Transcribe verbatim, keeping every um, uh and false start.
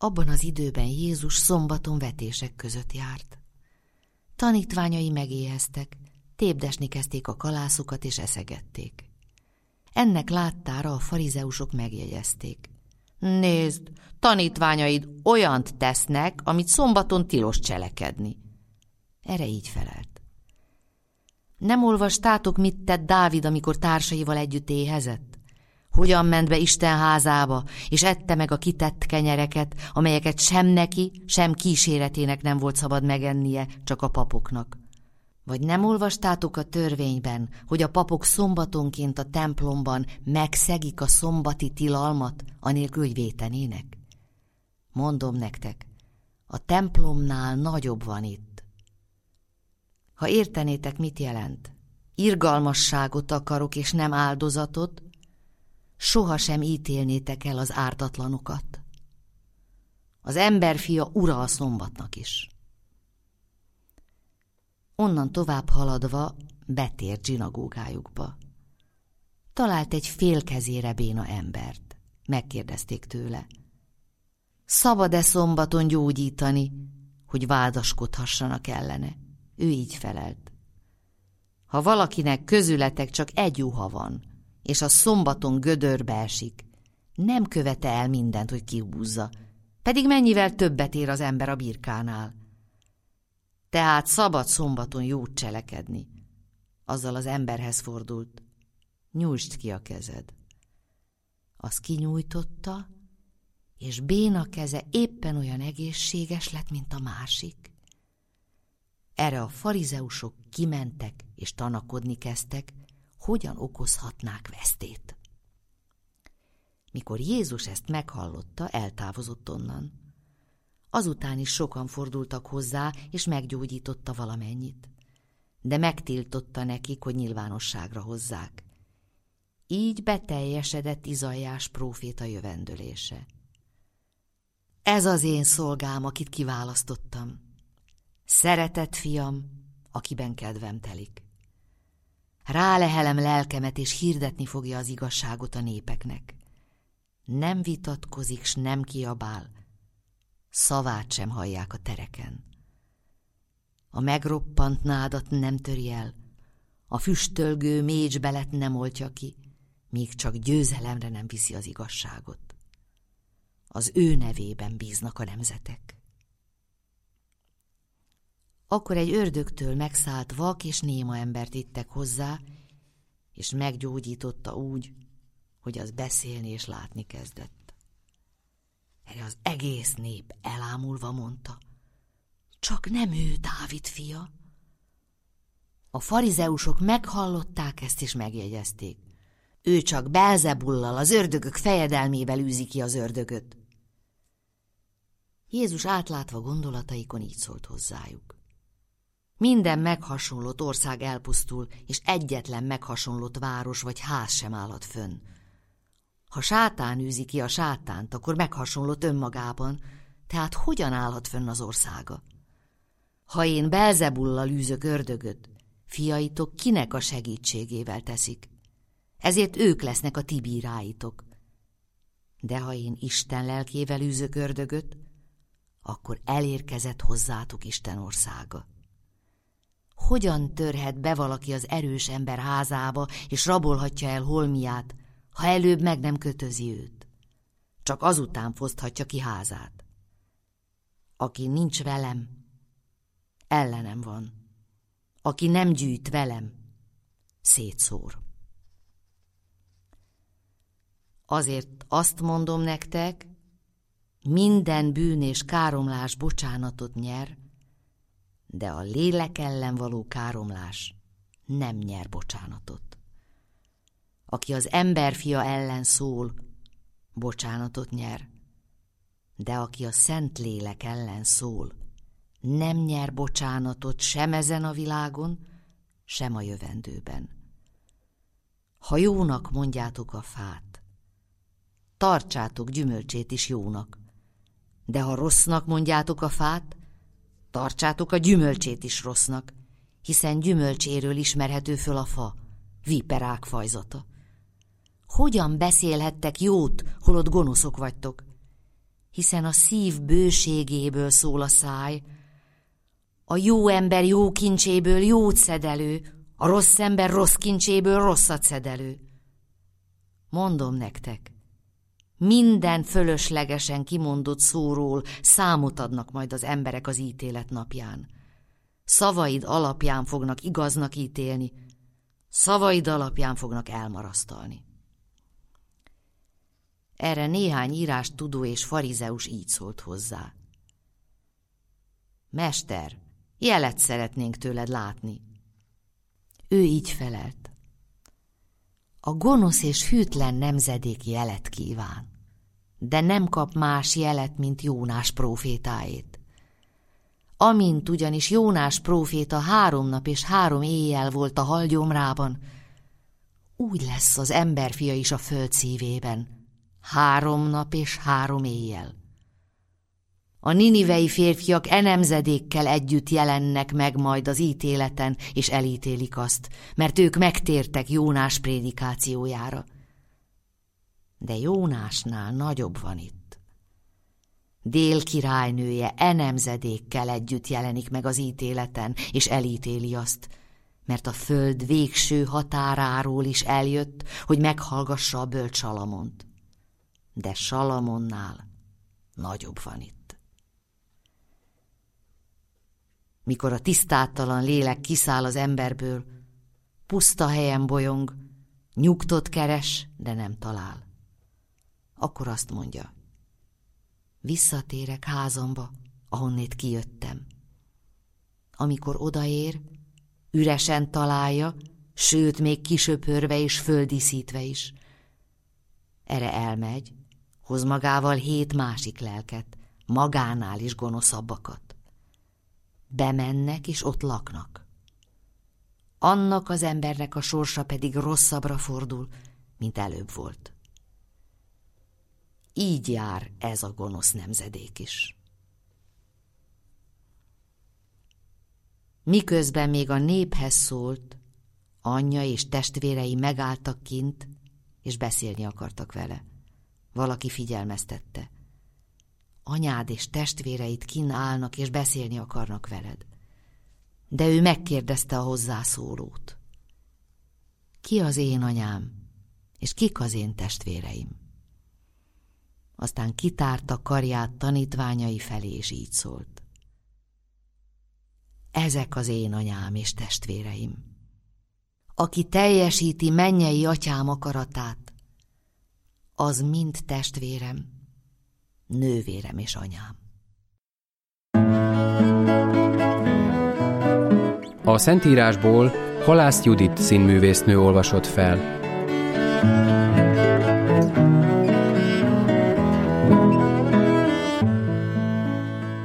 Abban az időben Jézus szombaton vetések között járt. Tanítványai megéheztek, tépdesni kezdték a kalászokat és eszegették. Ennek láttára a farizeusok megjegyezték. Nézd, tanítványaid olyant tesznek, amit szombaton tilos cselekedni. Erre így felelt. Nem olvastátok, mit tett Dávid, amikor társaival együtt éhezett? Hogyan ment be Isten házába, és ette meg a kitett kenyereket, amelyeket sem neki, sem kíséretének nem volt szabad megennie, csak a papoknak. Vagy nem olvastátok a törvényben, hogy a papok szombatonként a templomban megszegik a szombati tilalmat, anélkül, hogy vétenének? Mondom nektek, a templomnál nagyobb van itt. Ha értenétek, mit jelent, irgalmasságot akarok, és nem áldozatot, sohasem ítélnétek el az ártatlanokat. Az emberfia ura a szombatnak is. Onnan tovább haladva betért zsinagógájukba. Talált egy félkezére béna embert. Megkérdezték tőle. Szabad-e szombaton gyógyítani, hogy vádaskodhassanak ellene? Ő így felelt. Ha valakinek közületek csak egy juha van, és a szombaton gödörbe esik, nem követe el mindent, hogy kihúzza, pedig mennyivel többet ér az ember a birkánál. Tehát szabad szombaton jót cselekedni. Azzal az emberhez fordult. Nyújtsd ki a kezed. Az kinyújtotta, és béna keze éppen olyan egészséges lett, mint a másik. Erre a farizeusok kimentek és tanakodni kezdtek, hogyan okozhatnák vesztét. Mikor Jézus ezt meghallotta, eltávozott onnan. Azután is sokan fordultak hozzá, és meggyógyította valamennyit. De megtiltotta nekik, hogy nyilvánosságra hozzák. Így beteljesedett Izaiás próféta jövendölése. Ez az én szolgám, akit kiválasztottam. Szeretett fiam, akiben kedvem telik. Rálehelem lelkemet, és hirdetni fogja az igazságot a népeknek. Nem vitatkozik, s nem kiabál, szavát sem hallják a tereken. A megroppant nádat nem töri el, a füstölgő mécsbelet nem oltja ki, míg csak győzelemre nem viszi az igazságot. Az ő nevében bíznak a nemzetek. Akkor egy ördögtől megszállt vak és néma embert ittek hozzá, és meggyógyította úgy, hogy az beszélni és látni kezdett. Erre az egész nép elámulva mondta, csak nem ő Dávid fia. A farizeusok meghallották ezt és megjegyezték. Ő csak Belzebullal, az ördögök fejedelmével űzi ki az ördögöt. Jézus átlátva gondolataikon így szólt hozzájuk. Minden meghasonlott ország elpusztul, és egyetlen meghasonlott város vagy ház sem állhat fönn. Ha sátán űzi ki a sátánt, akkor meghasonlott önmagában, tehát hogyan állhat fönn az országa? Ha én Belzebullal űzök ördögöt, fiaitok kinek a segítségével teszik? Ezért ők lesznek a ti bíráitok. De ha én Isten lelkével űzök ördögöt, akkor elérkezett hozzátok Isten országa. Hogyan törhet be valaki az erős ember házába, és rabolhatja el holmiát, ha előbb meg nem kötözi őt? Csak azután foszthatja ki házát. Aki nincs velem, ellenem van. Aki nem gyűjt velem, szétszór. Azért azt mondom nektek, minden bűn és káromlás bocsánatot nyer, de a lélek ellen való káromlás nem nyer bocsánatot. Aki az emberfia ellen szól, bocsánatot nyer, de aki a szent lélek ellen szól, nem nyer bocsánatot sem ezen a világon, sem a jövendőben. Ha jónak mondjátok a fát, tartsátok gyümölcsét is jónak, de ha rossznak mondjátok a fát, tartsátok a gyümölcsét is rossznak, hiszen gyümölcséről ismerhető föl a fa, viperák fajzata. Hogyan beszélhettek jót, holott gonoszok vagytok? hiszen a szív bőségéből szól a száj. A jó ember jó kincséből jót szed elő, a rossz ember rossz kincséből rosszat szed elő. Mondom nektek, minden fölöslegesen kimondott szóról számot adnak majd az emberek az ítélet napján. Szavaid alapján fognak igaznak ítélni, szavaid alapján fognak elmarasztalni. Erre néhány írástudó és farizeus így szólt hozzá. Mester, jelet szeretnénk tőled látni. Ő így felelt. A gonosz és hűtlen nemzedék jelet kíván, de nem kap más jelet, mint Jónás prófétáét. Amint ugyanis Jónás próféta három nap és három éjjel volt a halgyomrában, úgy lesz az emberfia is a föld szívében, három nap és három éjjel. A ninivei férfiak e nemzedékkel együtt jelennek meg majd az ítéleten, és elítélik azt, mert ők megtértek Jónás prédikációjára. De Jónásnál nagyobb van itt. Dél királynője e nemzedékkel együtt jelenik meg az ítéleten, és elítéli azt, mert a föld végső határáról is eljött, hogy meghallgassa a bölcs Salamont. De Salamonnál nagyobb van itt. Mikor a tisztátalan lélek kiszáll az emberből, puszta helyen bolyong, nyugtot keres, de nem talál. Akkor azt mondja, visszatérek házamba, ahonnét kijöttem. Amikor odaér, üresen találja, sőt, még kisöpörve és földíszítve is. Erre elmegy, hoz magával hét másik lelket, magánál is gonoszabbakat. Bemennek, és ott laknak. Annak az embernek a sorsa pedig rosszabbra fordul, mint előbb volt. Így jár ez a gonosz nemzedék is. Miközben még a néphez szólt, anyja és testvérei megálltak kint, és beszélni akartak vele. Valaki figyelmeztette. Anyád és testvéreid kinn állnak, és beszélni akarnak veled. De ő megkérdezte a hozzászólót. Ki az én anyám, és kik az én testvéreim? Aztán kitárta karját tanítványai felé, és így szólt. Ezek az én anyám és testvéreim. Aki teljesíti mennyei atyám akaratát, az mind testvérem, nővérem és anyám. A Szentírásból Halász Judit színművésznő olvasott fel.